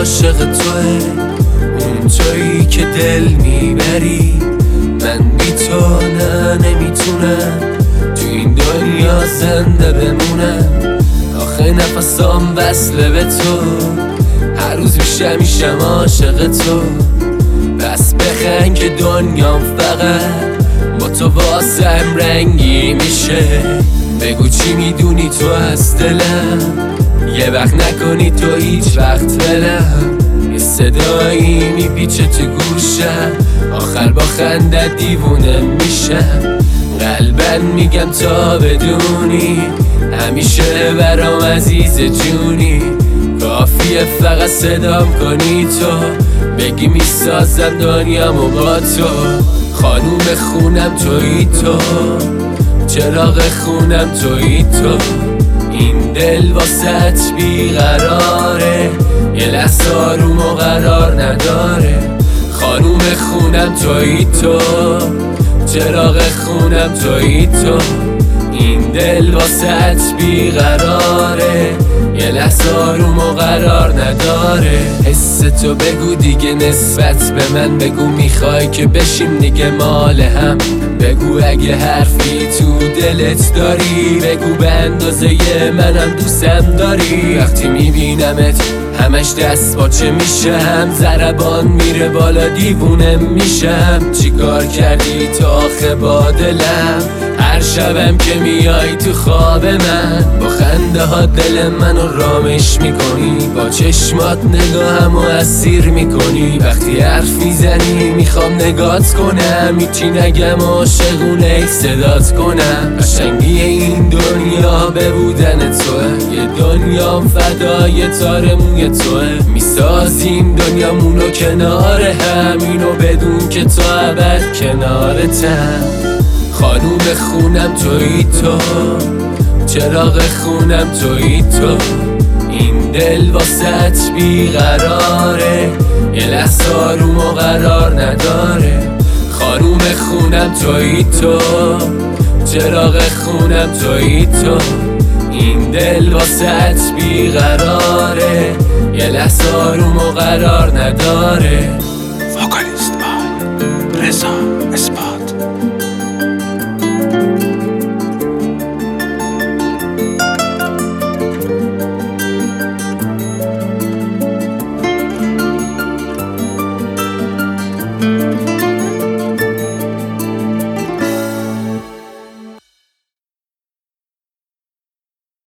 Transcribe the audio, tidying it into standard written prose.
عاشق توه، اون تویی که دل میبری. من بی تو نمیتونم تو این دنیا زنده بمونم. آخه نفسام وصله به تو، هر روز میشم عاشق تو. پس بخند که دنیام فقط با تو واسم رنگی میشه. بگو چی میدونی تو از دلم، یه وقت نکنی تو هیچ وقت ولم. یه صدایی میپیچه تو گوشم، آخر با خندت دیوونه میشم. قلبن میگم تا بدونی همیشه برام عزیز جونی. کافیه فقط صدام کنی تو، بگی میسازم دنیامو با تو. خانوم خونم تویی تو، چراغ خونم تویی تو. این دل واسط بیقراره، یه لحظه آروم و قرار نداره. خانوم خونم تویی تو، چراغ خونم تویی تو. این دل واسط بیقراره، یه لحظه آروم و قرار نداره. حس تو بگو دیگه نسبت به من، بگو میخوای که بشیم دیگه مال هم. بگو اگه حرفی تو دلت داری، بگو به اندازه منم دوستم داری. وقتی میبینمت همش دست باچه میشم، ضربان میره بالا دیوونه میشم. چیکار کردی تا آخه با دلم؟ هر شبم که میای تو خواب من، با خنده ها دل منو رامش میکنی. با چشمات نگاهمو اسیر میکنی. وقتی حرف میزنی میخوام نگات کنم، هیچی نگم عاشقونه صدات کنم. قشنگی این دنیا به بودن توه، یه دنیام فدای تار موی توه. میسازیم دنیامونو کنار هم، اینو بدون که تا ابد کنارتم. خانوم خونم تویی تو، چراغ خونم تویی تو. این دل واسط بیقراره، یه لحظه آروم و قرار نداره. خانوم خونم تویی تو، چراغ خونم تویی تو. این دل واسط بیقراره، یه لحظه آروم و قرار نداره. وکالیست با رضا